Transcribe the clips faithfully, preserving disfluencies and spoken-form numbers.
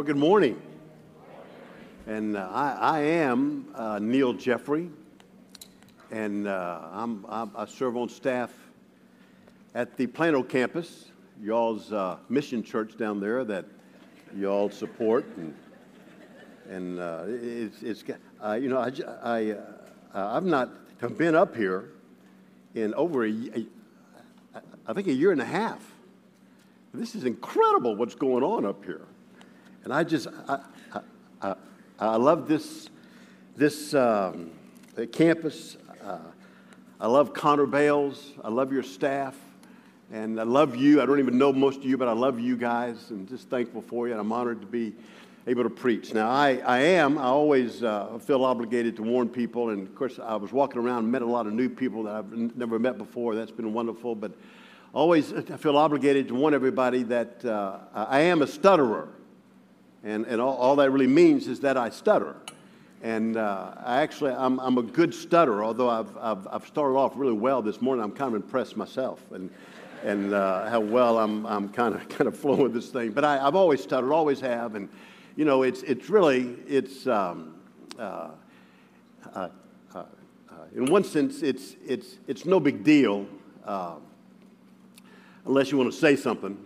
Well, good morning. And uh, I, I am uh, Neil Jeffrey, and uh, I'm, I'm, I serve on staff at the Plano campus, y'all's uh, mission church down there that y'all support. And, and uh, it's, it's uh, you know, I, I, uh, I've not been up here in over a, a, I think a year and a half. This is incredible what's going on up here. And I just, I, I, I, I love this, this um, campus. Uh, I love Connor Bales. I love your staff. And I love you. I don't even know most of you, but I love you guys and just thankful for you. And I'm honored to be able to preach. Now, I, I am, I always uh, feel obligated to warn people. And, of course, I was walking around and met a lot of new people that I've never met before. That's been wonderful. But always I feel obligated to warn everybody that uh, I am a stutterer. And, and all, all that really means is that I stutter. And uh, I actually, I'm, I'm a good stutterer, although I've, I've, I've started off really well this morning. I'm kind of impressed myself and, and uh, how well I'm, I'm kind of kind of flowing with this thing. But I, I've always stuttered, always have. And, you know, it's, it's really, it's, um, uh, uh, uh, in one sense, it's, it's, it's no big deal uh, unless you want to say something.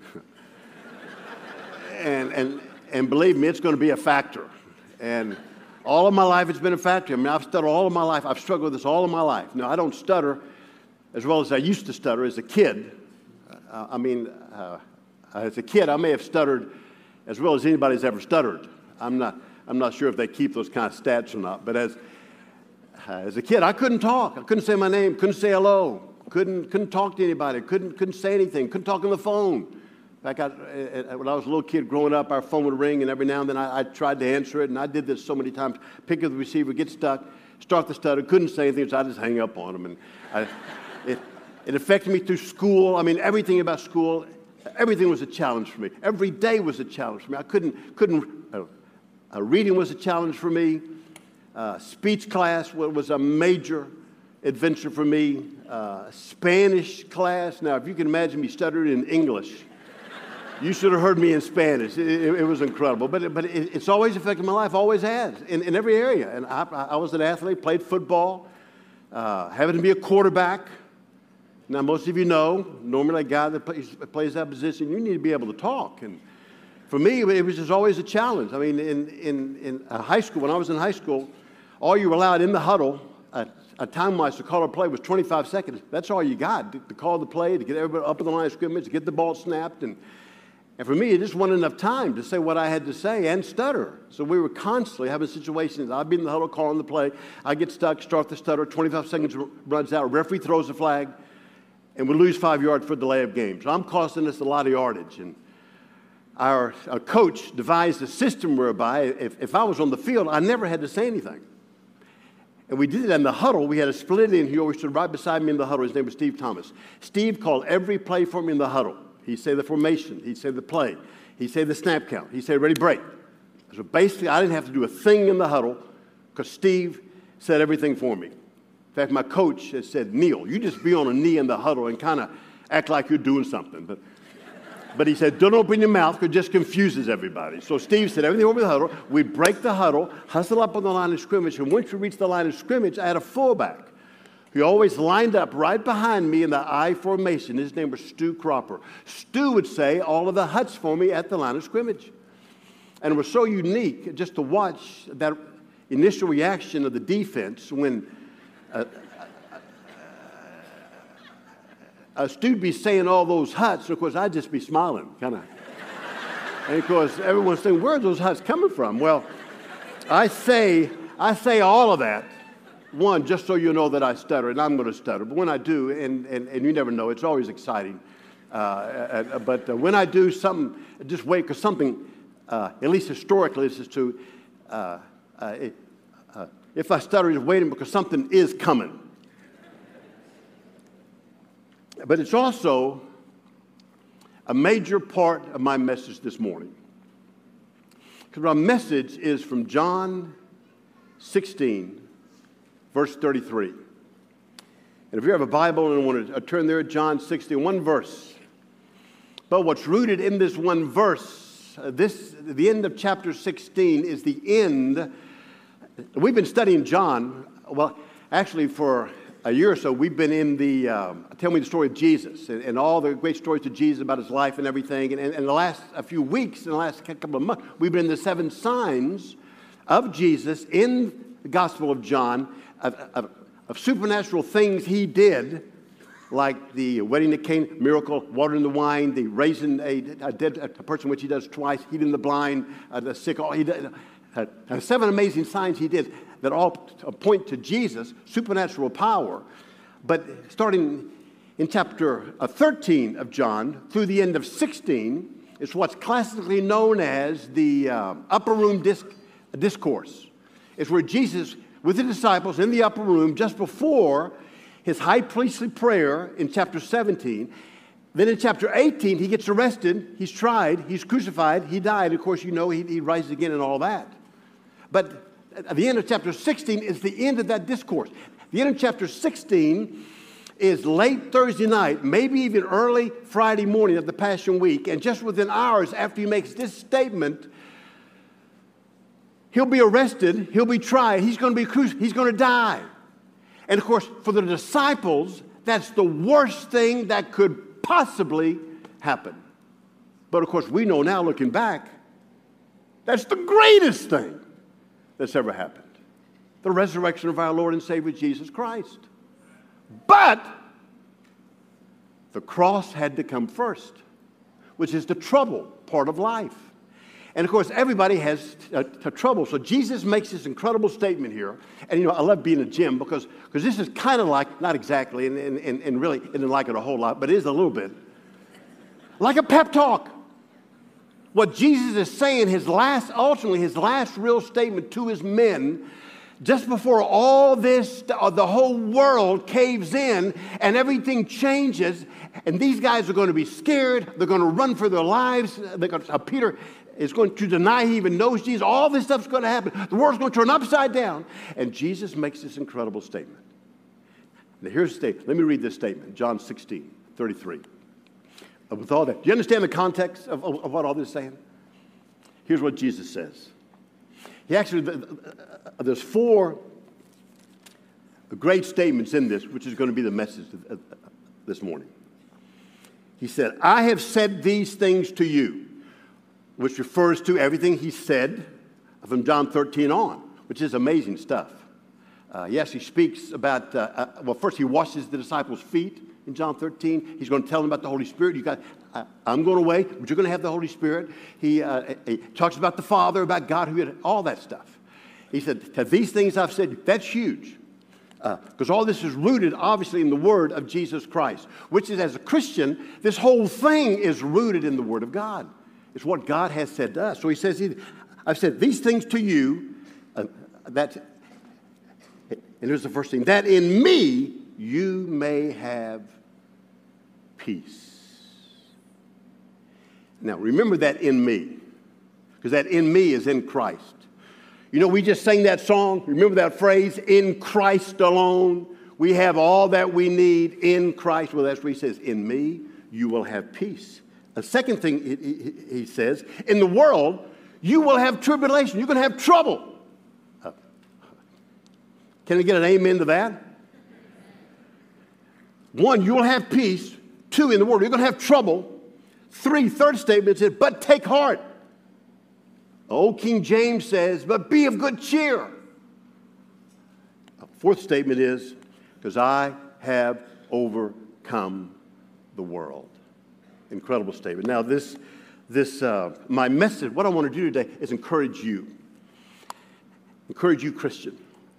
and, and, And believe me, it's going to be a factor. And all of my life, it's been a factor. I mean, I've stuttered all of my life. I've struggled with this all of my life. Now, I don't stutter as well as I used to stutter as a kid. Uh, I mean, uh, as a kid, I may have stuttered as well as anybody's ever stuttered. I'm not, I'm not sure if they keep those kind of stats or not. But as, uh, as a kid, I couldn't talk. I couldn't say my name. Couldn't say hello. Couldn't, couldn't talk to anybody. Couldn't, couldn't say anything. Couldn't talk on the phone. In fact, I, when I was a little kid growing up, our phone would ring, and every now and then I, I tried to answer it, and I did this so many times. Pick up the receiver, get stuck, start the stutter, couldn't say anything, so I just hang up on them. And I, it, it affected me through school. I mean, everything about school, everything was a challenge for me. Every day was a challenge for me. I couldn't, couldn't. Uh, uh, reading was a challenge for me. Uh, speech class was a major adventure for me. Uh, Spanish class. Now, if you can imagine me stuttering in English. You should have heard me in Spanish. It, it, it was incredible. But, but it, it's always affected my life, always has, in, in every area. And I, I was an athlete, played football, uh, having to be a quarterback. Now, most of you know, normally a guy that plays, plays that position, you need to be able to talk. And for me, it was just always a challenge. I mean, in, in, in high school, when I was in high school, all you were allowed in the huddle, uh, a time-wise to call a play was twenty-five seconds. That's all you got, to, to call the play, to get everybody up in the line of scrimmage, to get the ball snapped. And And for me, it just wasn't enough time to say what I had to say and stutter. So we were constantly having situations. I'd be in the huddle calling the play. I get stuck, start the stutter, twenty-five seconds runs out, referee throws the flag, and we lose five yards for delay of game. So I'm costing us a lot of yardage. And our, our coach devised a system whereby if, if I was on the field, I never had to say anything. And we did it in the huddle. We had a split in here. He stood right beside me in the huddle. His name was Steve Thomas. Steve called every play for me in the huddle. He'd say the formation. He'd say the play. He'd say the snap count. He'd say, ready, break. So basically, I didn't have to do a thing in the huddle because Steve said everything for me. In fact, my coach has said, Neil, you just be on a knee in the huddle and kind of act like you're doing something. But, but he said, don't open your mouth because it just confuses everybody. So Steve said everything over the huddle. We'd break the huddle, hustle up on the line of scrimmage, and once we reached the line of scrimmage, I had a fullback. He always lined up right behind me in the I formation. His name was Stu Cropper. Stu would say all of the huts for me at the line of scrimmage. And it was so unique just to watch that initial reaction of the defense when uh, uh, Stu would be saying all those huts, and of course I'd just be smiling, kind of. And of course everyone's saying, where are those huts coming from? Well, I say, I say all of that. One, just so you know that I stutter, and I'm going to stutter. But when I do, and, and, and you never know, it's always exciting. Uh, uh, but uh, when I do something, just wait, because something, uh, at least historically, this is true, uh, uh, it, uh, if I stutter, it's waiting because something is coming. But it's also a major part of my message this morning. Because my message is from John sixteen, verse thirty-three. And if you have a Bible and want to turn there, John sixteen, one verse. But what's rooted in this one verse Uh, this, the end of chapter sixteen is the end. We've been studying John. Well, actually, for a year or so, we've been in the, um, tell me the story of Jesus and, and all the great stories of Jesus about his life and everything. And in the last a few weeks, in the last couple of months, we've been in the seven signs of Jesus in the Gospel of John, of, of, of supernatural things he did, like the wedding at Cana miracle, water in the wine, the raising a, a dead a person, which he does twice, healing the blind, uh, the sick. All he did, uh, uh, seven amazing signs he did that all point to Jesus, supernatural power. But starting in chapter thirteen of John through the end of sixteen is what's classically known as the uh, upper room disc, discourse. It's where Jesus, with the disciples in the upper room just before his high priestly prayer in chapter seventeen. Then in chapter eighteen, he gets arrested, he's tried, he's crucified, he died. Of course, you know, he, he rises again and all that. But at the end of chapter sixteen is the end of that discourse. The end of chapter sixteen is late Thursday night, maybe even early Friday morning of the Passion Week. And just within hours after he makes this statement, he'll be arrested, he'll be tried, he's going to be crucified, he's going to die. And of course, for the disciples, that's the worst thing that could possibly happen. But of course, we know now, looking back, that's the greatest thing that's ever happened. The resurrection of our Lord and Savior Jesus Christ. But the cross had to come first, which is the trouble part of life. And of course, everybody has uh, trouble. So Jesus makes this incredible statement here. And you know, I love being in a gym because because this is kind of like, not exactly, and, and, and really isn't like it a whole lot, but it is a little bit, like a pep talk. What Jesus is saying, his last, ultimately his last real statement to his men, just before all this, the whole world caves in and everything changes, and these guys are going to be scared. They're going to run for their lives. They're going to, uh, Peter is going to deny he even knows Jesus. All this stuff's going to happen. The world's going to turn upside down. And Jesus makes this incredible statement. Now, here's the statement. Let me read this statement. John sixteen, thirty-three. With all that, do you understand the context of, of, of what all this is saying? Here's what Jesus says. He actually, there's four great statements in this, which is going to be the message this morning. He said, I have said these things to you, which refers to everything he said from John thirteen on, which is amazing stuff. Uh, yes, he speaks about, uh, uh, well, first he washes the disciples' feet in John thirteen. He's going to tell them about the Holy Spirit. You got, uh, I'm going away, but you're going to have the Holy Spirit. He, uh, he talks about the Father, about God, who had all that stuff. He said, to these things I've said, that's huge. Because uh, all this is rooted, obviously, in the Word of Jesus Christ, which is, as a Christian, this whole thing is rooted in the Word of God. It's what God has said to us. So he says, I've said these things to you, uh, that, and here's the first thing, that in me you may have peace. Now, remember that in me, because that in me is in Christ. You know, we just sang that song. Remember that phrase, in Christ alone. We have all that we need in Christ. Well, that's what he says, in me you will have peace. The second thing he, he, he says, in the world you will have tribulation. You're going to have trouble. Uh, can I get an amen to that? One, you will have peace. Two, in the world you're going to have trouble. Three, third statement is, but take heart. Old King James says, but be of good cheer. Fourth statement is, because I have overcome the world. Incredible statement. Now, this, this, uh, my message, what I want to do today is encourage you. Encourage you, Christian.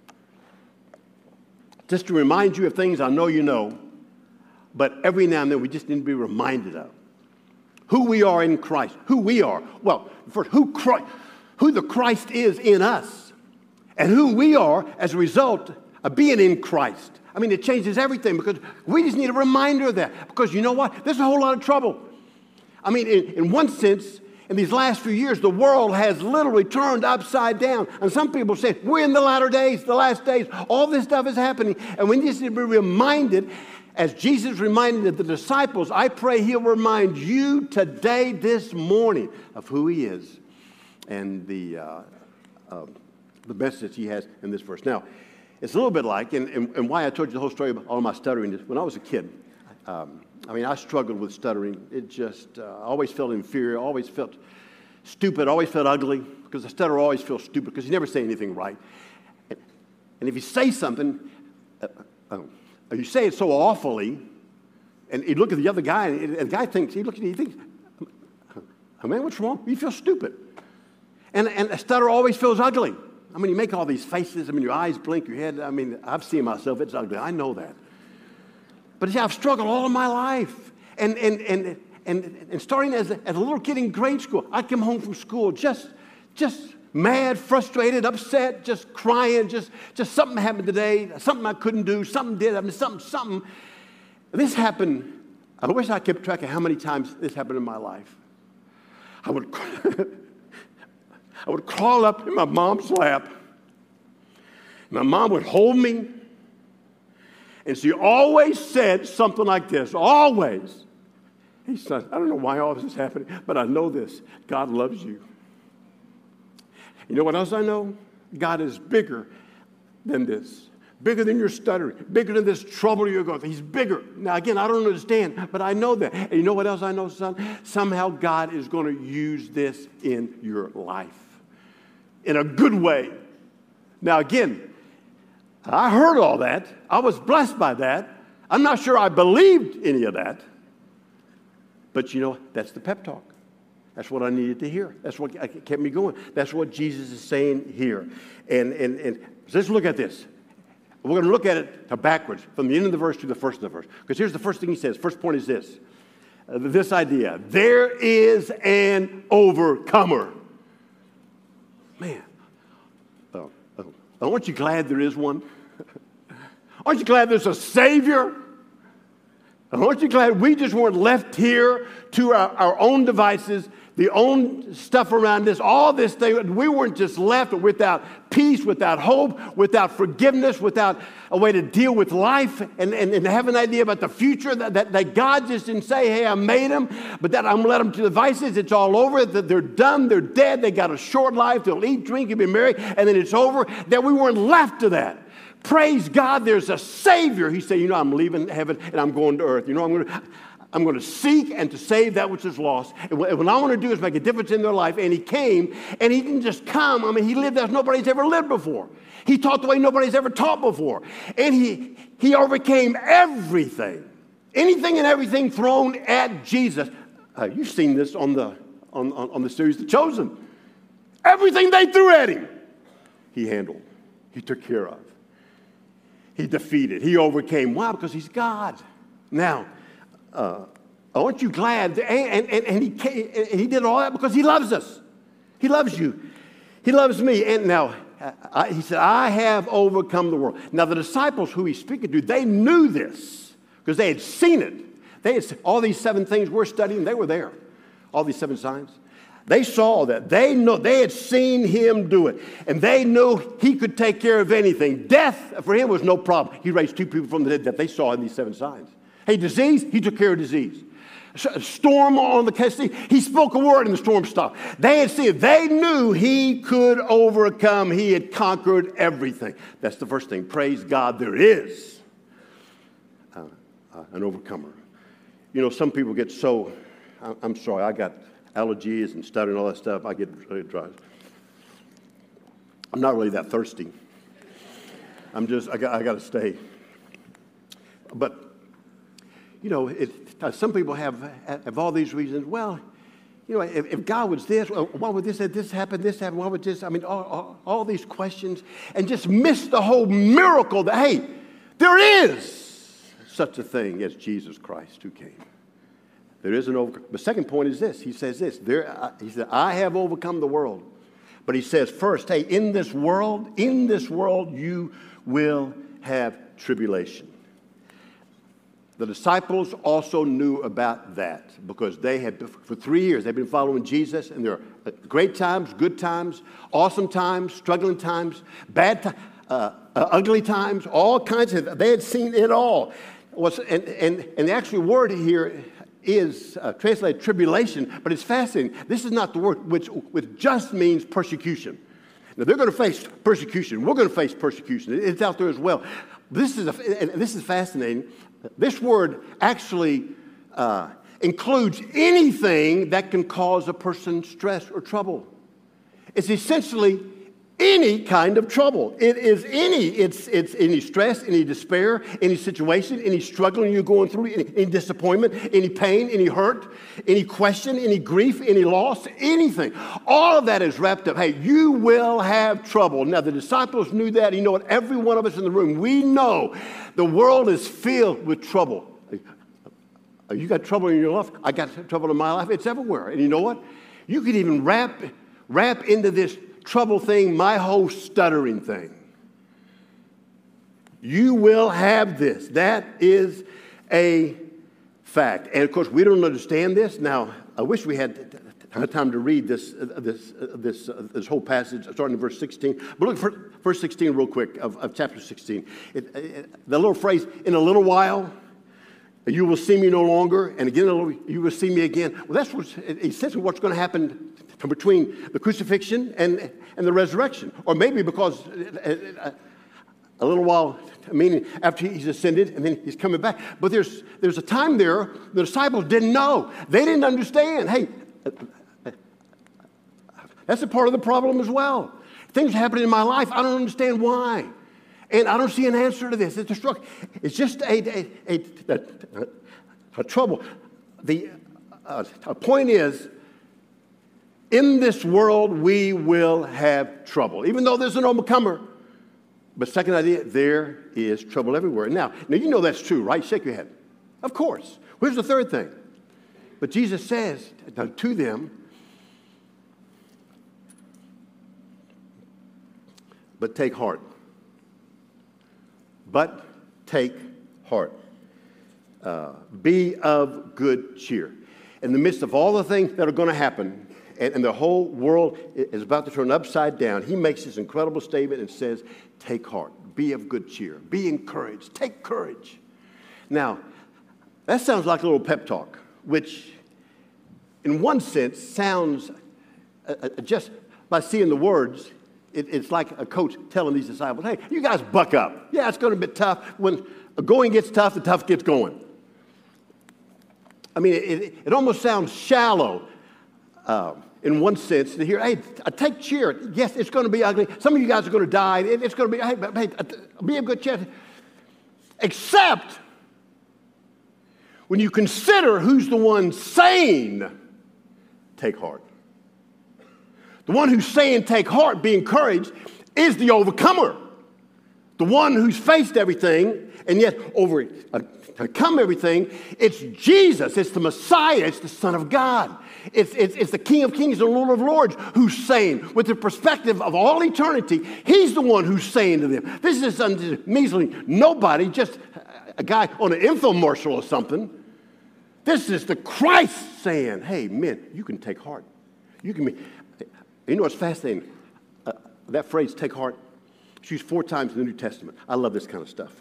Just to remind you of things I know you know, but every now and then we just need to be reminded of who we are in Christ. Who we are. Well, first, who Christ, who the Christ is in us, and who we are as a result of being in Christ. I mean, it changes everything because we just need a reminder of that. Because you know what? There's a whole lot of trouble. I mean, in, in one sense, in these last few years, the world has literally turned upside down. And some people say, we're in the latter days, the last days. All this stuff is happening. And we just need to be reminded as Jesus reminded the disciples, I pray he'll remind you today, this morning, of who he is and the, uh, uh, the message he has in this verse. Now, it's a little bit like, and, and, and why I told you the whole story about all my stuttering is when I was a kid, um, I mean, I struggled with stuttering. It just, uh, I always felt inferior, always felt stupid, always felt ugly, because the stutterer always feels stupid because you never say anything right. And, and if you say something, uh, uh, you say it so awfully, and you look at the other guy, and the guy thinks, he looks at you, he thinks, oh, man, what's wrong? You feel stupid. And, and a stutter always feels ugly. I mean, you make all these faces. I mean, your eyes blink, your head. I mean, I've seen myself. It's ugly. I know that. But see, I've struggled all of my life. And, and, and, and, and starting as a, as a little kid in grade school, I'd come home from school just, just mad, frustrated, upset, just crying, just, just something happened today, something I couldn't do, something did, I mean, something, something. This happened. I wish I kept track of how many times this happened in my life. I would... I would crawl up in my mom's lap. My mom would hold me, and she always said something like this, always. Hey, son, I don't know why all this is happening, but I know this. God loves you. You know what else I know? God is bigger than this. Bigger than your stuttering, bigger than this trouble you're going through. He's bigger. Now, again, I don't understand, but I know that. And you know what else I know, son? Somehow God is going to use this in your life in a good way. Now, again, I heard all that. I was blessed by that. I'm not sure I believed any of that. But, you know, that's the pep talk. That's what I needed to hear. That's what kept me going. That's what Jesus is saying here. And, and, and let's look at this. We're going to look at it backwards, from the end of the verse to the first of the verse. Because here's the first thing he says. First point is this. Uh, this idea. There is an overcomer. Man. Oh, oh. Aren't you glad there is one? Aren't you glad there's a Savior? Aren't you glad we just weren't left here to our, our own devices, the own stuff around us, all this thing? We weren't just left without peace, without hope, without forgiveness, without a way to deal with life and, and, and have an idea about the future, that, that, that God just didn't say, hey, I made them, but that I'm going to let them to devices. It's all over. That they're done. They're dead. They got a short life. They'll eat, drink, and be married, and then it's over. That we weren't left to that. Praise God, there's a Savior. He said, you know, I'm leaving heaven and I'm going to earth. You know, I'm going to, I'm going to seek and to save that which is lost. And what I want to do is make a difference in their life. And he came, and he didn't just come. I mean, he lived as nobody's ever lived before. He taught the way nobody's ever taught before. And he, he overcame everything, anything and everything thrown at Jesus. Uh, you've seen this on the, on, on, on the series The Chosen. Everything they threw at him, he handled. He took care of. He defeated. He overcame. Why? Because he's God. Now, uh, aren't you glad? That, and, and, and, he came, and he did all that because he loves us. He loves you. He loves me. And now, I, he said, I have overcome the world. Now, the disciples who he's speaking to, they knew this because they had seen it. They had all these seven things we're studying. They were there. All these seven signs. They saw that. They know they had seen him do it. And they knew he could take care of anything. Death for him was no problem. He raised two people from the dead that they saw in these seven signs. Hey, disease, he took care of disease. Storm on the sea, he spoke a word and the storm stopped. They had seen it. They knew he could overcome. He had conquered everything. That's the first thing. Praise God, there is uh, uh, an overcomer. You know, some people get so, I'm sorry, I got allergies and stuttering and all that stuff. I get really dry. I'm not really that thirsty. I'm just, I got, I got to stay. But, you know, it, uh, some people have, have all these reasons. Well, you know, if, if God was this, well, why would this, this happen, this happen, why would this, I mean, all, all, all these questions, and just miss the whole miracle that, hey, there is such a thing as Jesus Christ who came. There is an overcome. The second point is this. He says this. There, uh, he said, I have overcome the world. But he says first, hey, in this world, in this world, you will have tribulation. The disciples also knew about that because they had, for three years, they've been following Jesus, and there are great times, good times, awesome times, struggling times, bad times, uh, uh, ugly times, all kinds of, they had seen it all. what's, and, and, and the actual word here is uh, translated tribulation, but it's fascinating. This is not the word which, which just means persecution. Now, they're going to face persecution. We're going to face persecution. It's out there as well. This is, a, and this is fascinating. This word actually uh, includes anything that can cause a person stress or trouble. It's essentially any kind of trouble. It is any, it's, it's any stress, any despair, any situation, any struggling you're going through, any, any disappointment, any pain, any hurt, any question, any grief, any loss, anything. All of that is wrapped up. Hey, you will have trouble. Now, the disciples knew that. You know what? Every one of us in the room, we know the world is filled with trouble. You got trouble in your life? I got trouble in my life. It's everywhere. And you know what? You could even wrap, wrap into this trouble thing my whole stuttering thing. You will have this. That is a fact. And of course, we don't understand this. Now, I wish we had time to read this this this this whole passage, starting in verse sixteen. But look at verse sixteen real quick of, of chapter sixteen. It, it, the little phrase, in a little while, you will see me no longer, and again, you will see me again. Well, that's what, essentially what's going to happen between the crucifixion and, and the resurrection. Or maybe because a, a little while, meaning after he's ascended and then he's coming back. But there's, there's a time there the disciples didn't know. They didn't understand. Hey, that's a part of the problem as well. Things happen in my life. I don't understand why. And I don't see an answer to this. It's a struggle. It's just a, a, a, a, a trouble. The uh, point is, in this world, we will have trouble, even though there's an overcomer. But second idea, there is trouble everywhere. Now, now you know that's true, right? Shake your head. Of course. Here's the third thing. But Jesus says to them, but take heart. But take heart. Uh, be of good cheer. In the midst of all the things that are going to happen, and, and the whole world is about to turn upside down, he makes this incredible statement and says, take heart. Be of good cheer. Be encouraged. Take courage. Now, that sounds like a little pep talk, which in one sense sounds, uh, uh, just by seeing the words, it, it's like a coach telling these disciples, hey, you guys buck up. Yeah, it's going to be tough. When going gets tough, the tough gets going. I mean, it, it, it almost sounds shallow uh, in one sense to hear, hey, take cheer. Yes, it's going to be ugly. Some of you guys are going to die. It, it's going to be, hey, hey, be of good cheer. Except when you consider who's the one saying, take heart. The one who's saying, take heart, be encouraged, is the overcomer. The one who's faced everything and yet overcome everything. It's Jesus. It's the Messiah. It's the Son of God. It's, it's, it's the King of Kings and Lord of Lords who's saying, with the perspective of all eternity, he's the one who's saying to them. This is measly nobody, just a guy on an infomercial or something. This is the Christ saying, hey, men, you can take heart. You can be... You know what's fascinating? Uh, that phrase, take heart, it's used four times in the New Testament. I love this kind of stuff.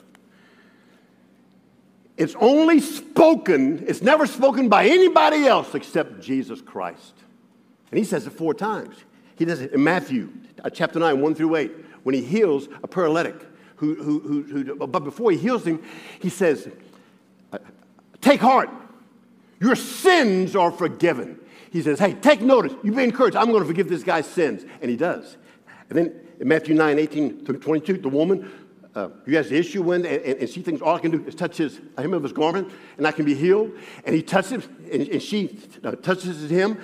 It's only spoken, it's never spoken by anybody else except Jesus Christ. And he says it four times. He does it in Matthew uh, chapter nine, one through eight, when he heals a paralytic. Who, who, who, who, but before he heals him, he says, take heart, your sins are forgiven. He says, hey, take notice. You be encouraged. I'm going to forgive this guy's sins. And he does. And then in Matthew nine, eighteen through twenty-two, the woman uh, who has the issue when, and, and she thinks all I can do is touch his, hem of his garment, and I can be healed. And he touches, and, and she uh, touches him.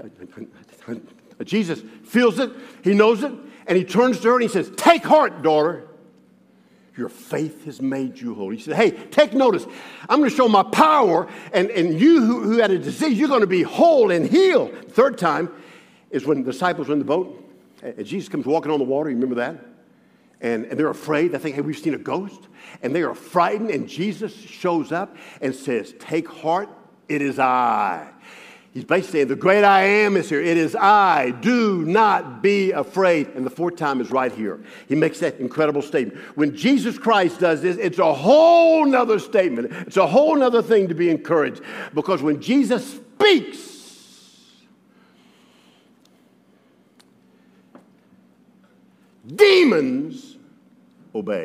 Jesus feels it. He knows it. And he turns to her and he says, take heart, daughter. Your faith has made you whole. He said, hey, take notice. I'm going to show my power, and, and you who, who had a disease, you're going to be whole and healed. Third time is when the disciples were in the boat, and Jesus comes walking on the water. You remember that? And, and they're afraid. They think, hey, we've seen a ghost. And they are frightened, and Jesus shows up and says, take heart, it is I. He's basically saying, the great I am is here. It is I. Do not be afraid. And the fourth time is right here. He makes that incredible statement. When Jesus Christ does this, it's a whole nother statement. It's a whole nother thing to be encouraged. Because when Jesus speaks, demons obey.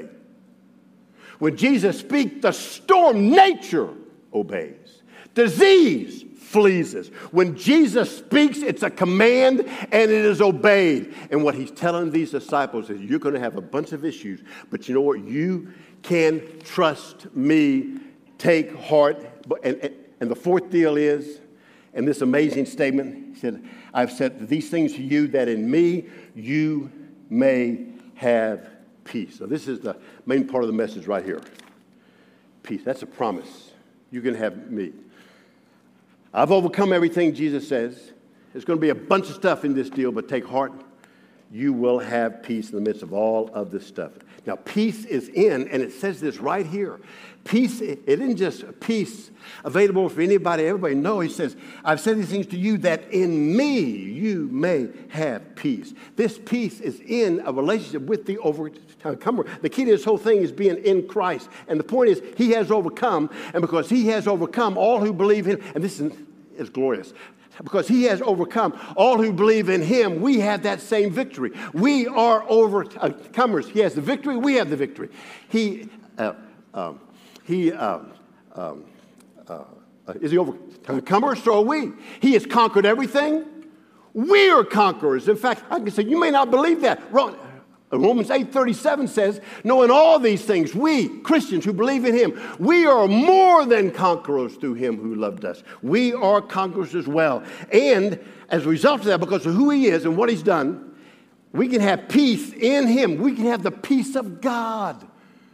When Jesus speaks, the storm nature obeys. Disease flees us. When Jesus speaks, it's a command and it is obeyed. And what he's telling these disciples is you're going to have a bunch of issues, but you know what? You can trust me. Take heart. And, and, and the fourth deal is, and this amazing statement, he said, I've said these things to you that in me you may have peace. So this is the main part of the message right here. Peace. That's a promise. You can have me. I've overcome everything, Jesus says. There's going to be a bunch of stuff in this deal, but take heart. You will have peace in the midst of all of this stuff. Now, peace is in, and it says this right here. Peace, it isn't just peace available for anybody, everybody. No, he says, I've said these things to you that in me you may have peace. This peace is in a relationship with the overcomer. The key to this whole thing is being in Christ. And the point is, he has overcome, and because he has overcome, all who believe in him, and this is, is glorious, because he has overcome all who believe in him, we have that same victory. We are overcomers. He has the victory. We have the victory. He, uh, um, he, um, um, uh, is he overcomer? So are we. He has conquered everything. We are conquerors. In fact, I can say you may not believe that. Romans eight thirty-seven says, knowing all these things, we, Christians who believe in him, we are more than conquerors through him who loved us. We are conquerors as well. And as a result of that, because of who he is and what he's done, we can have peace in him. We can have the peace of God.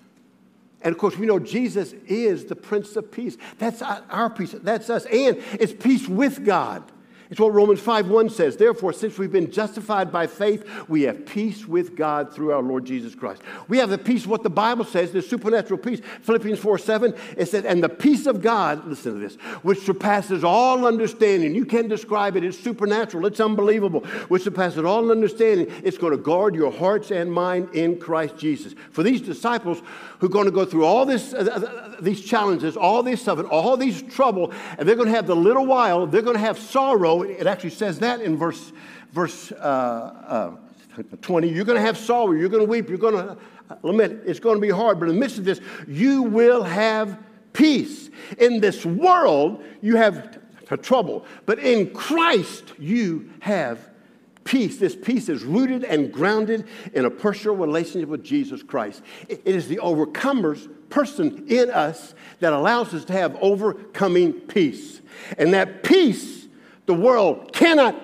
And of course, we know Jesus is the Prince of Peace. That's our peace. That's us. And it's peace with God. It's what Romans five one says. Therefore, since we've been justified by faith, we have peace with God through our Lord Jesus Christ. We have the peace of what the Bible says, the supernatural peace. Philippians four seven, it says, and the peace of God, listen to this, which surpasses all understanding. You can't describe it. It's supernatural. It's unbelievable. Which surpasses all understanding. It's going to guard your hearts and mind in Christ Jesus. For these disciples who are going to go through all this, uh, these challenges, all this stuff, and all these trouble, and they're going to have the little while, they're going to have sorrow. It actually says that in verse, verse uh, uh, twenty. You're going to have sorrow. You're going to weep. You're going to lament. It's going to be hard. But in the midst of this, you will have peace. In this world, you have t- trouble. But in Christ, you have peace. This peace is rooted and grounded in a personal relationship with Jesus Christ. It, it is the overcomer's person in us that allows us to have overcoming peace. And that peace the world cannot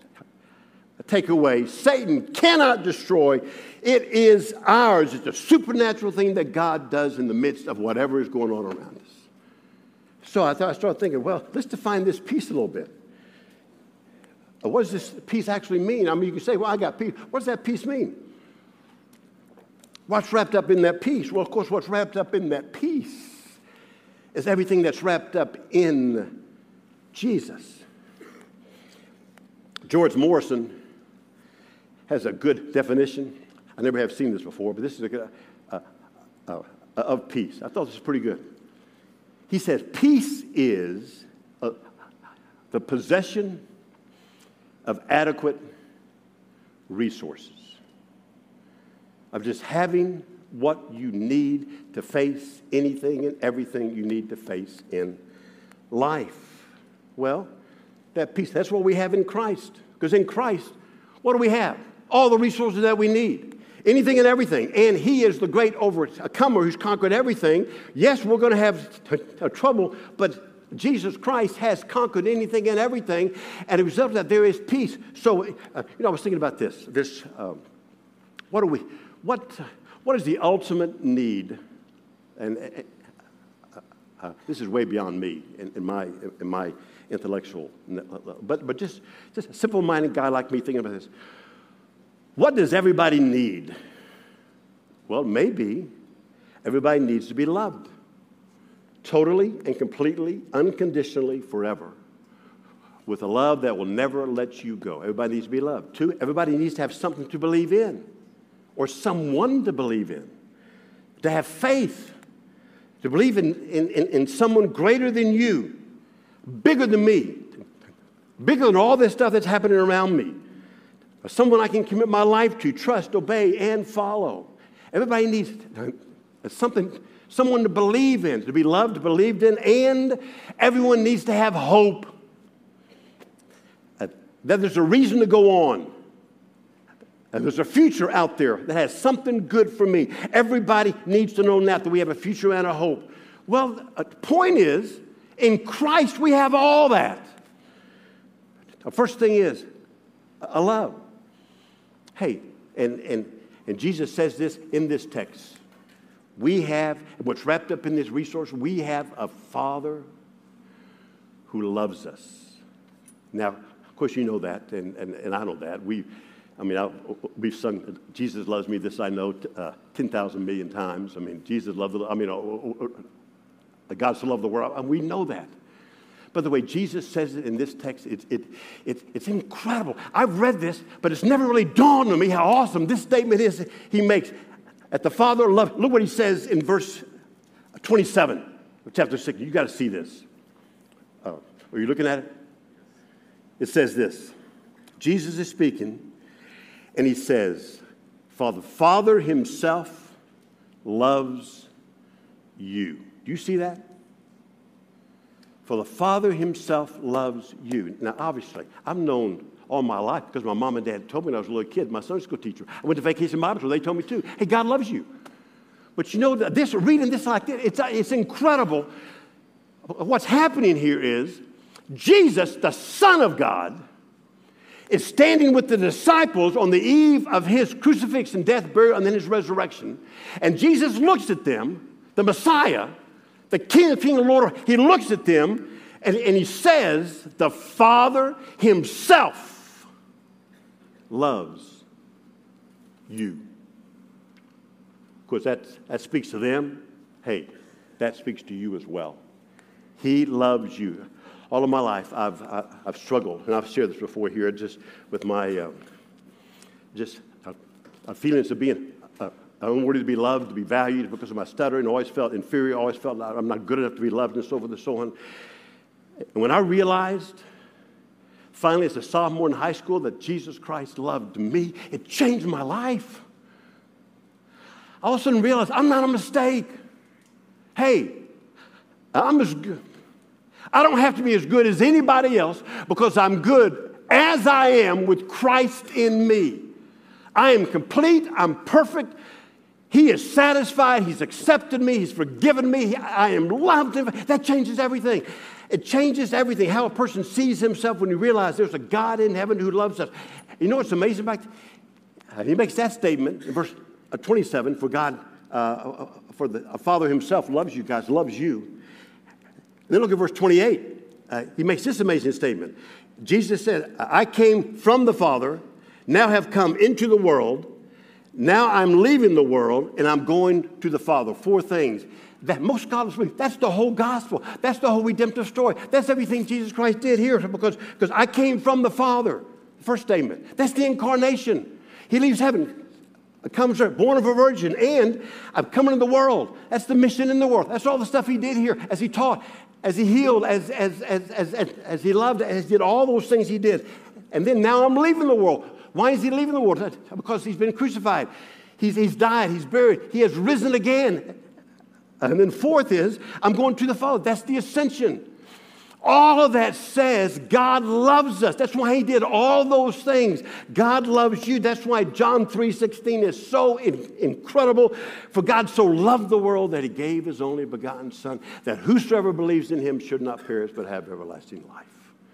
take away. Satan cannot destroy. It is ours. It's a supernatural thing that God does in the midst of whatever is going on around us. So I thought I started thinking, well, let's define this peace a little bit. What does this peace actually mean? I mean, you can say, well, I got peace. What does that peace mean? What's wrapped up in that peace? Well, of course, what's wrapped up in that peace is everything that's wrapped up in Jesus. George Morrison has a good definition. I never have seen this before, but this is a good, uh, uh, uh, of peace. I thought this was pretty good. He says, peace is uh, the possession of adequate resources, of just having what you need to face anything and everything you need to face in life. Well, that peace, that's what we have in Christ. Because in Christ, what do we have? All the resources that we need. Anything and everything. And he is the great overcomer who's conquered everything. Yes, we're going to have t- t- trouble, but Jesus Christ has conquered anything and everything. And as a result of that, there is peace. So, uh, you know, I was thinking about this. This, um, what do we, what, what is the ultimate need? And uh, uh, this is way beyond me in, in my, in my intellectual, but but just, just a simple-minded guy like me thinking about this. What does everybody need? Well, maybe everybody needs to be loved. Totally and completely, unconditionally, forever. with a love that will never let you go. Everybody needs to be loved. Two, everybody needs to have something to believe in or someone to believe in, to have faith, to believe in, in, in, in someone greater than you, bigger than me, bigger than all this stuff that's happening around me, someone I can commit my life to, trust, obey, and follow. Everybody needs something, someone to believe in, to be loved, believed in, and everyone needs to have hope. Uh, that there's a reason to go on. And there's a future out there that has something good for me. Everybody needs to know now that we have a future and a hope. Well, the point is, in Christ we have all that. The first thing is a love. Hey, and, and, and Jesus says this in this text. We have, what's wrapped up in this resource, we have a Father who loves us. Now, of course, you know that, and, and, and I know that. We, I mean, I, we've sung, Jesus loves me, this I know, uh, ten thousand million times. I mean, Jesus loved the, I mean, uh, uh, God so loved the world, and we know that. But the way Jesus says it in this text, it, it, it, it's incredible. I've read this, but it's never really dawned on me how awesome this statement is he makes. At the Father love, look what he says in verse twenty-seven of chapter six. You got to see this. Oh, are you looking at it? It says this. Jesus is speaking, and he says, "For the Father himself loves you." Do you see that? For the Father himself loves you. Now, obviously, I've known all my life because my mom and dad told me when I was a little kid, my Sunday school teacher. I went to Vacation Bible School. They told me too, hey, God loves you. But you know, this reading this like this, it's, it's incredible. What's happening here is Jesus, the Son of God, is standing with the disciples on the eve of his crucifixion, death, burial, and then his resurrection. And Jesus looks at them, the Messiah, the King of Kings and Lord, he looks at them and, and he says, the Father himself loves you. Of course, that, that speaks to them. Hey, that speaks to you as well. He loves you. All of my life, I've, I, I've struggled, and I've shared this before here, just with my, uh, just uh, uh, feelings of being uh, unworthy to be loved, to be valued because of my stuttering. Always felt inferior, always felt like I'm not good enough to be loved, and so forth and so on. And when I realized, finally as a sophomore in high school, that Jesus Christ loved me, it changed my life. I all of a sudden realized I'm not a mistake. Hey, I'm as good. I don't have to be as good as anybody else because I'm good as I am with Christ in me. I am complete. I'm perfect. He is satisfied. He's accepted me. He's forgiven me. I am loved. That changes everything. It changes everything, how a person sees himself when you realize there's a God in heaven who loves us. You know what's amazing about it? He makes that statement in verse twenty-seven, for God, uh, for the Father himself loves you guys, loves you. Then look at verse twenty-eight. Uh, he makes this amazing statement. Jesus said, I came from the Father, now have come into the world. Now I'm leaving the world, and I'm going to the Father. Four things that most scholars believe. That's the whole gospel. That's the whole redemptive story. That's everything Jesus Christ did here because, because I came from the Father. First statement. That's the incarnation. He leaves heaven, comes there, born of a virgin, and I'm coming into the world. That's the mission in the world. That's all the stuff he did here as he taught, as he healed, as, as, as, as, as, as he loved, as he did all those things he did. And then now I'm leaving the world. Why is he leaving the world? Because he's been crucified. He's, he's died. He's buried. He has risen again. And then fourth is, I'm going to the Father. That's the ascension. All of that says God loves us. That's why he did all those things. God loves you. That's why John three sixteen is so in, incredible. For God so loved the world that he gave his only begotten Son, that whosoever believes in him should not perish but have everlasting life.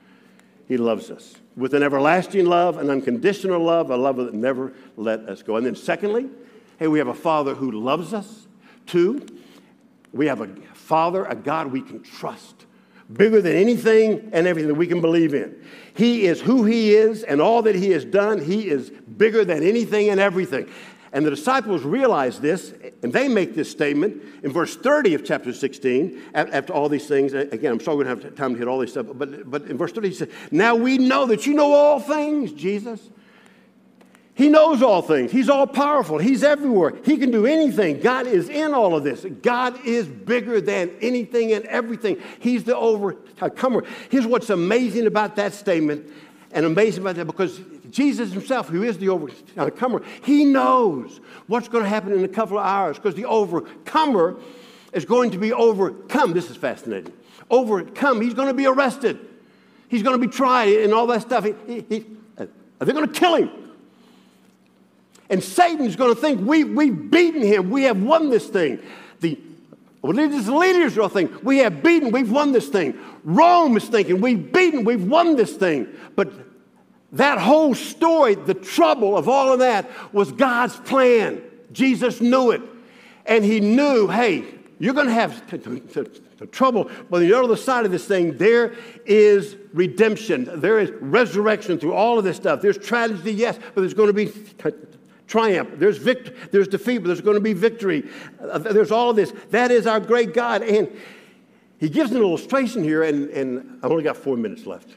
He loves us with an everlasting love, an unconditional love, a love that never let us go. And then secondly, hey, we have a Father who loves us. Two, we have a Father, a God we can trust, bigger than anything and everything that we can believe in. He is who he is, and all that he has done, he is bigger than anything and everything. And the disciples realize this, and they make this statement in verse thirty of chapter sixteen, after all these things. Again, I'm sorry we don't have time to hit all these stuff, but, but in verse thirty he says, now we know that you know all things, Jesus. He knows all things. He's all powerful. He's everywhere. He can do anything. God is in all of this. God is bigger than anything and everything. He's the overcomer. Here's what's amazing about that statement, and amazing about that, because Jesus himself, who is the overcomer, he knows what's going to happen in a couple of hours, because the overcomer is going to be overcome. This is fascinating. Overcome. He's going to be arrested. He's going to be tried and all that stuff. He, he, he, they're going to kill him. And Satan's going to think we, we've beaten him. We have won this thing. The religious leaders will think we have beaten. We've won this thing. Rome is thinking we've beaten. We've won this thing. But that whole story, the trouble of all of that, was God's plan. Jesus knew it. And he knew, hey, you're going to have t- t- t- t- trouble. But on the other side of this thing, there is redemption. There is resurrection through all of this stuff. There's tragedy, yes, but there's going to be t- triumph. There's victory. There's defeat, but there's going to be victory. Uh, there's all of this. That is our great God. And he gives an illustration here, and, and I've only got four minutes left.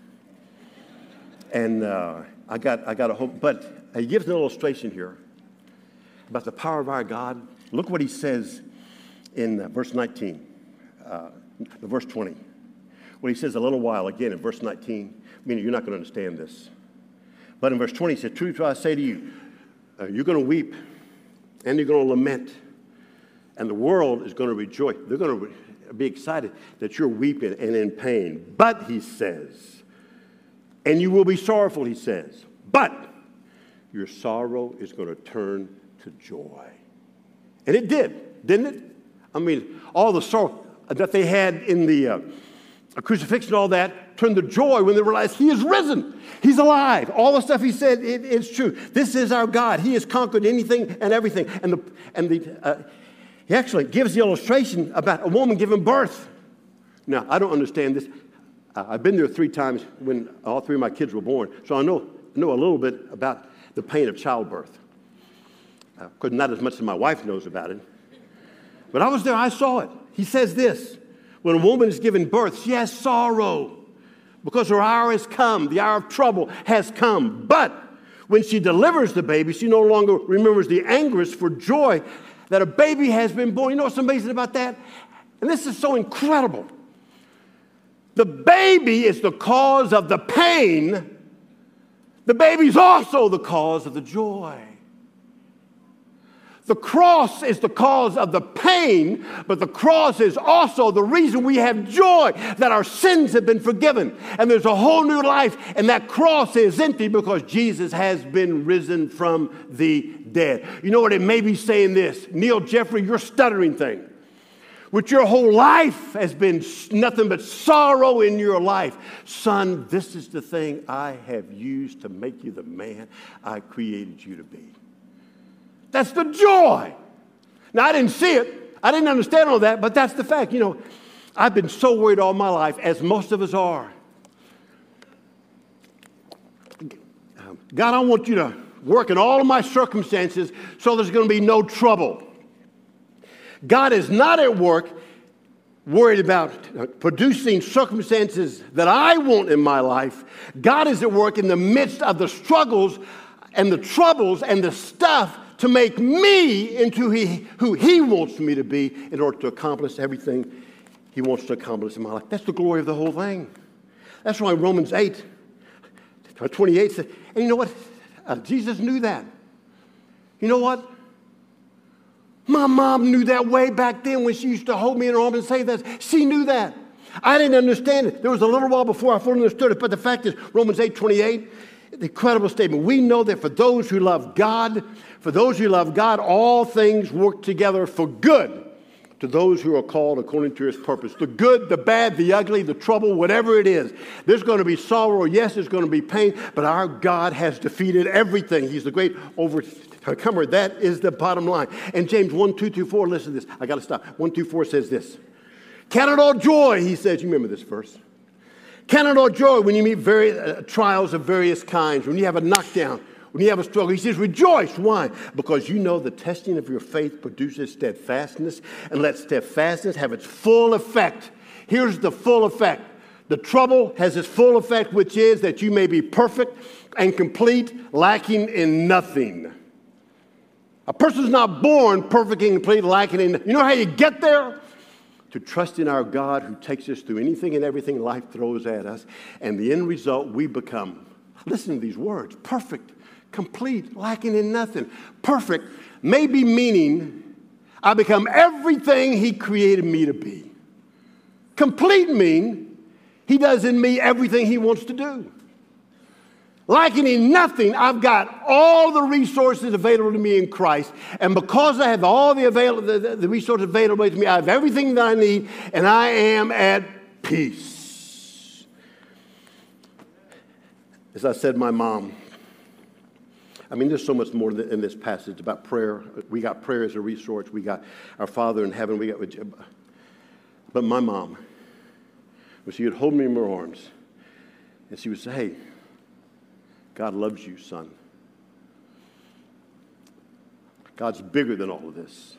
And uh, I got I got a hope, but he gives an illustration here about the power of our God. Look what he says in uh, verse nineteen, uh, verse twenty. When he says a little while, again in verse nineteen, meaning you're not going to understand this. But in verse twenty, he said, truly I say to you, uh, you're going to weep and you're going to lament, and the world is going to rejoice. They're going to re- be excited that you're weeping and in pain. But, he says, and you will be sorrowful, he says, but your sorrow is going to turn to joy. And it did, didn't it? I mean, all the sorrow that they had in the uh, crucifixion, all that, turned to joy when they realized he is risen. He's alive. All the stuff he said, it, it's true. This is our God. He has conquered anything and everything. And the and the uh, he actually gives the illustration about a woman giving birth. Now, I don't understand this. Uh, I've been there three times when all three of my kids were born, so I know, I know a little bit about the pain of childbirth. Of course, not as much as my wife knows about it. But I was there, I saw it. He says this, when a woman is giving birth, she has sorrow because her hour has come. The hour of trouble has come. But when she delivers the baby, she no longer remembers the anguish for joy that a baby has been born. You know what's amazing about that? And this is so incredible. The baby is the cause of the pain. The baby's also the cause of the joy. The cross is the cause of the pain, but the cross is also the reason we have joy, that our sins have been forgiven. And there's a whole new life, and that cross is empty because Jesus has been risen from the dead. You know what it may be saying this? Neil Jeffrey, your stuttering thing, which your whole life has been nothing but sorrow in your life. Son, this is the thing I have used to make you the man I created you to be. That's the joy. Now, I didn't see it. I didn't understand all that, but that's the fact. You know, I've been so worried all my life, as most of us are. God, I want you to work in all of my circumstances so there's going to be no trouble. God is not at work worried about producing circumstances that I want in my life. God is at work in the midst of the struggles and the troubles and the stuff to make me into he, who he wants me to be in order to accomplish everything he wants to accomplish in my life. That's the glory of the whole thing. That's why Romans eight, twenty-eight says, and you know what? Uh, Jesus knew that. You know what? My mom knew that way back then when she used to hold me in her arms and say that. She knew that. I didn't understand it. There was a little while before I fully understood it, but the fact is, Romans eight twenty-eight, the incredible statement. We know that for those who love God, for those who love God, all things work together for good to those who are called according to his purpose. The good, the bad, the ugly, the trouble, whatever it is. There's going to be sorrow. Yes, there's going to be pain, but our God has defeated everything. He's the great overcomer. That is the bottom line. And James one, two, two, four, listen to this. I got to stop. one, two, four says this. Count it all joy, he says. You remember this verse. Count it all joy when you meet very, uh, trials of various kinds, when you have a knockdown, When you have a struggle, he says, rejoice. Why? Because you know the testing of your faith produces steadfastness, and let steadfastness have its full effect. Here's the full effect. The trouble has its full effect, which is that you may be perfect and complete, lacking in nothing. A person's not born perfect and complete, lacking in nothing. You know how you get there? To trust in our God who takes us through anything and everything life throws at us. And the end result, we become, listen to these words, perfect, complete, lacking in nothing. Perfect, maybe meaning I become everything he created me to be. Complete mean he does in me everything he wants to do. Lacking in nothing, I've got all the resources available to me in Christ. And because I have all the, avail- the, the, the resources available to me, I have everything that I need, and I am at peace. As I said, my mom, I mean, there's so much more in this passage about prayer. We got prayer as a resource. We got our Father in heaven. We got, but my mom, when she would hold me in her arms, and she would say, hey, God loves you, son. God's bigger than all of this.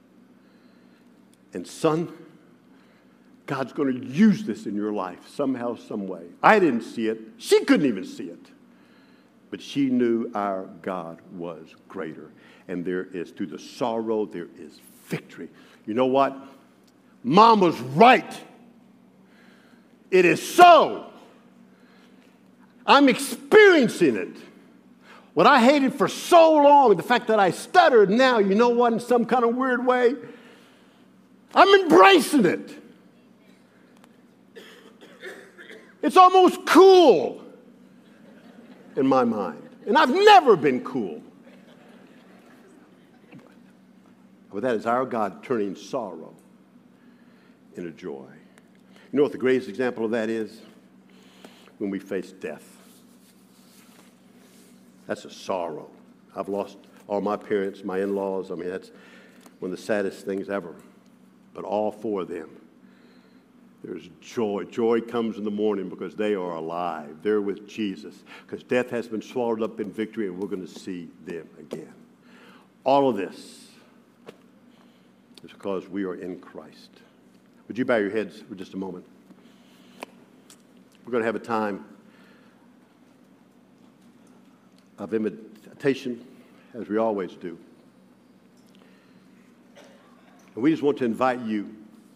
And son, God's going to use this in your life somehow, some way. I didn't see it. She couldn't even see it. But she knew our God was greater. And there is, through the sorrow, there is victory. You know what? Mom was right. It is so. I'm experiencing it. What I hated for so long, the fact that I stuttered now, you know what, in some kind of weird way, I'm embracing it. It's almost cool in my mind. And I've never been cool. But that is our God turning sorrow into joy. You know what the greatest example of that is? When we face death. That's a sorrow. I've lost all my parents, my in-laws. I mean, that's one of the saddest things ever. But all four of them, there's joy. Joy comes in the morning because they are alive. They're with Jesus. Because death has been swallowed up in victory, and we're going to see them again. All of this is because we are in Christ. Would you bow your heads for just a moment? We're going to have a time of invitation, as we always do. And we just want to invite you.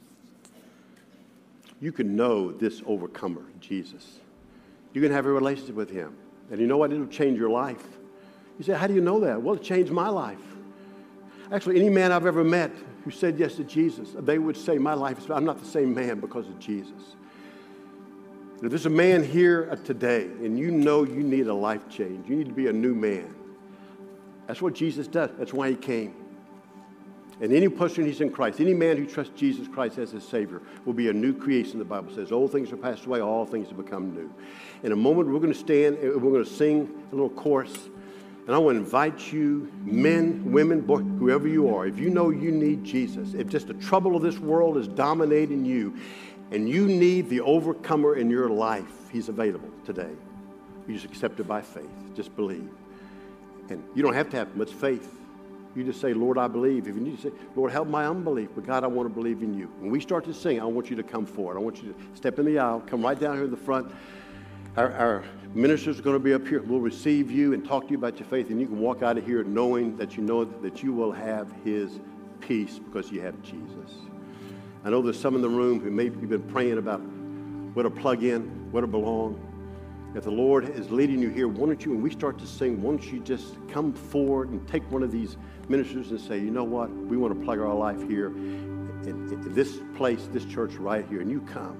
You can know this overcomer, Jesus. You can have a relationship with him. And you know what? It'll change your life. You say, how do you know that? Well, it changed my life. Actually, any man I've ever met who said yes to Jesus, they would say, my life is, I'm not the same man because of Jesus. If there's a man here today and you know you need a life change, you need to be a new man. That's what Jesus does. That's why he came. And any person who's in Christ, any man who trusts Jesus Christ as his Savior will be a new creation, the Bible says. Old things are passed away, all things have become new. In a moment, we're going to stand and we're going to sing a little chorus. And I want to invite you, men, women, boy, whoever you are, if you know you need Jesus, if just the trouble of this world is dominating you, and you need the overcomer in your life, he's available today. You just accept it by faith. Just believe. And you don't have to have much faith. You just say, Lord, I believe. If you need to say, Lord, help my unbelief. But God, I want to believe in you. When we start to sing, I want you to come forward. I want you to step in the aisle. Come right down here in the front. Our, our ministers are going to be up here. We'll receive you and talk to you about your faith. And you can walk out of here knowing that you know that you will have his peace because you have Jesus. I know there's some in the room who maybe you've been praying about where to plug in, where to belong. If the Lord is leading you here, why don't you, when we start to sing, why don't you just come forward and take one of these ministers and say, you know what, we want to plug our life here in, in this place, this church right here, and you come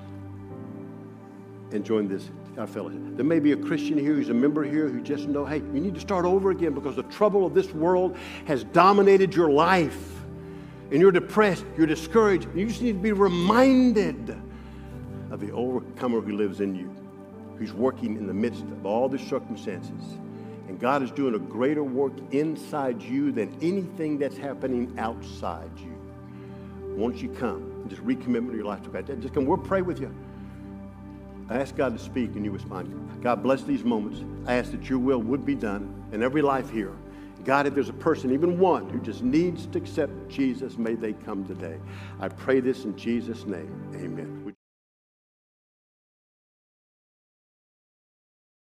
and join this our fellowship. There may be a Christian here who's a member here who just know, hey, you need to start over again because the trouble of this world has dominated your life. And you're depressed, you're discouraged, you just need to be reminded of the overcomer who lives in you, who's working in the midst of all the circumstances. And God is doing a greater work inside you than anything that's happening outside you. Won't you come and just recommitment your life to God? Just come, we'll pray with you. I ask God to speak and you respond. God bless these moments. I ask that your will would be done in every life here. God, if there's a person, even one, who just needs to accept Jesus, may they come today. I pray this in Jesus' name. Amen.